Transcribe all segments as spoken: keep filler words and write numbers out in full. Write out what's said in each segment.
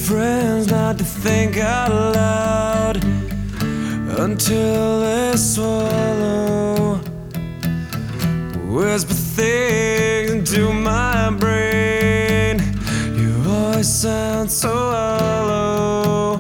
friends not to think out loud until they swallow, whisper things into my brain. You always sound so hollow.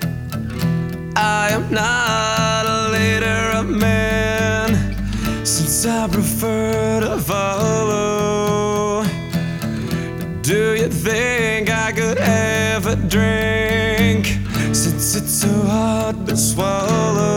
I am not a leader of men, since I prefer to follow. Do you think I could have a drink, since it's so hard to swallow?